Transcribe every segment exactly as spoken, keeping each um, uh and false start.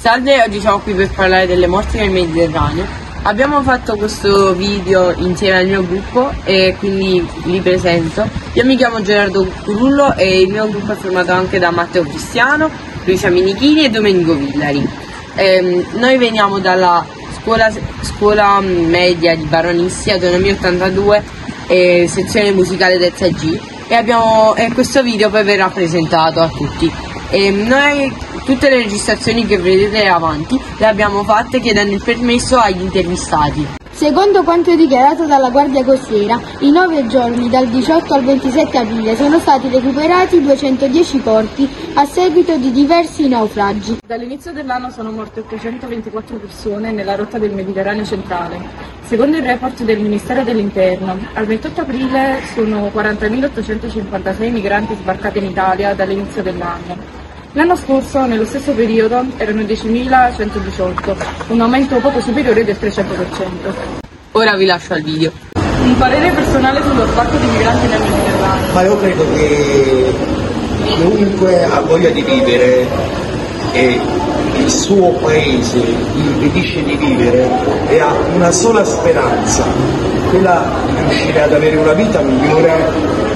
Salve, oggi siamo qui per parlare delle morti nel Mediterraneo. Abbiamo fatto questo video insieme al mio gruppo e quindi li presento. Io mi chiamo Gerardo Curullo e il mio gruppo è formato anche da Matteo Cristiano, Luisa Minichini e Domenico Villari. Eh, noi veniamo dalla scuola, scuola media di Baronissi, Autonomia ottantadue, eh, sezione musicale terza G, e, abbiamo, e questo video poi verrà presentato a tutti. E noi tutte le registrazioni che vedete avanti le abbiamo fatte chiedendo il permesso agli intervistati. Secondo quanto dichiarato dalla Guardia Costiera, in nove giorni, dal diciotto al ventisette aprile, sono stati recuperati duecentodieci corpi a seguito di diversi naufragi. Dall'inizio dell'anno sono morte ottocentoventiquattro persone nella rotta del Mediterraneo centrale. Secondo il report del Ministero dell'Interno, al ventotto aprile sono quarantamilaottocentocinquantasei migranti sbarcati in Italia dall'inizio dell'anno. L'anno scorso, nello stesso periodo, erano diecimilacentodiciotto, un aumento poco superiore del trecento per cento. Ora vi lascio al video. Un parere personale sullo sbarco di migranti nel Mediterraneo. Ma io credo che chiunque ha voglia di vivere e il suo paese gli impedisce di vivere e ha una sola speranza, quella di riuscire ad avere una vita migliore,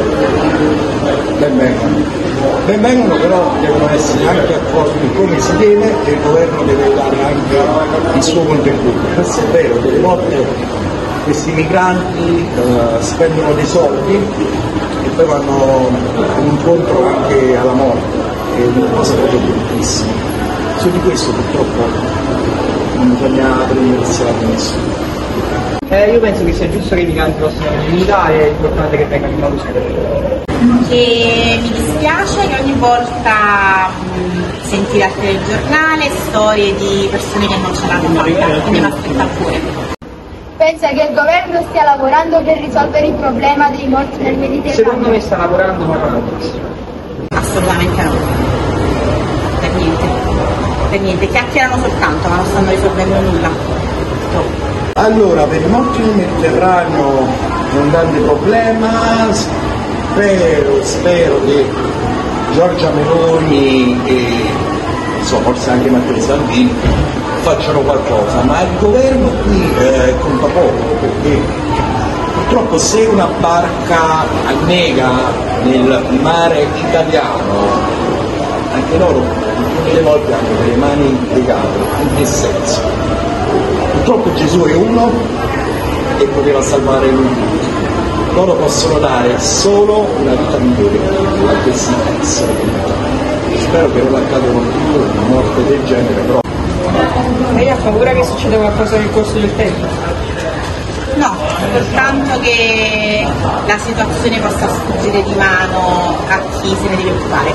ben vengano. Ben vengono, però devono essere anche accolti come si deve e il governo deve dare anche il suo contributo. Questo è vero, delle volte questi migranti eh, spendono dei soldi e poi vanno incontro anche alla morte, è una cosa proprio bruttissima. Su di questo purtroppo non bisogna prendersi la nessuno. Eh, io penso che sia giusto che i migranti possano venire in Italia, è importante che vengano in modo sicuro. Che mi dispiace che ogni volta mh, sentire al telegiornale storie di persone che non ce l'hanno fatta, quindi mi aspetta pure. Pensa che il governo stia lavorando per risolvere il problema dei morti nel Mediterraneo? Secondo me sta lavorando, ma non adesso. Assolutamente no. Per niente. Per niente. Chiacchierano soltanto, ma non stanno risolvendo nulla. Troppo. Allora, per i morti nel Mediterraneo è un grande problema. Spero, spero che Giorgia Meloni e so, forse anche Matteo Salvini facciano qualcosa, ma il governo qui eh, conta poco, perché purtroppo se una barca annega nel mare italiano, anche loro delle volte hanno delle mani legate. In che senso? Purtroppo Gesù è uno e poteva salvare lui. Loro possono dare solo una vita migliore a questi esseri. Spero che non accadano più una morte del genere, però. Lei ha paura che succeda qualcosa nel corso del tempo? No, soltanto che la situazione possa sfuggire di mano a chi se ne deve occupare.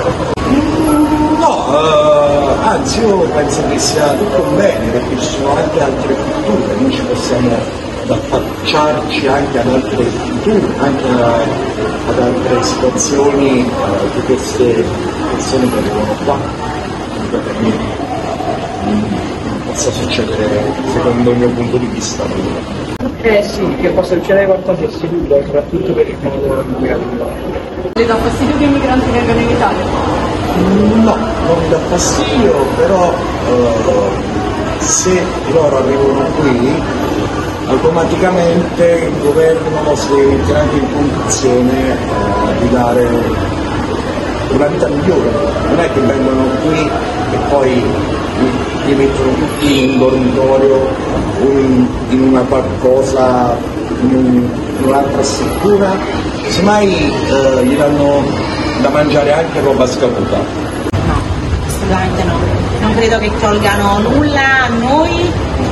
No, eh, anzi io penso che sia tutto bene, perché ci sono anche altre culture, noi ci possiamo affacciarci anche ad altre culture, anche a, ad altre situazioni eh, di queste persone che arrivano qua. Per me non possa succedere, secondo il mio punto di vista. Eh sì, che possa succedere qualcosa è sicuro, soprattutto per il modo immigrativo. Le dà fastidio che i migranti vengano in Italia? No, non mi dà fastidio, però eh, se loro arrivano qui automaticamente il governo si deve mettere anche in condizione eh, di dare una vita migliore. Non è che vengono qui e poi li, li mettono tutti in dormitorio o in, in una qualcosa, in, un, in un'altra struttura, semmai eh, gli danno da mangiare anche roba scaduta. No, assolutamente no. Non credo che tolgano nulla a noi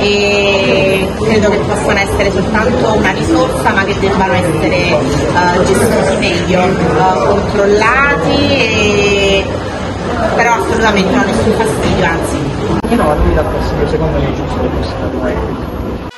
e credo che possano essere soltanto una risorsa, ma che debbano essere uh, gestiti meglio, uh, controllati, e... però assolutamente non ho nessun fastidio, anzi. No, non mi dà fastidio, secondo me è giusto che possa fare.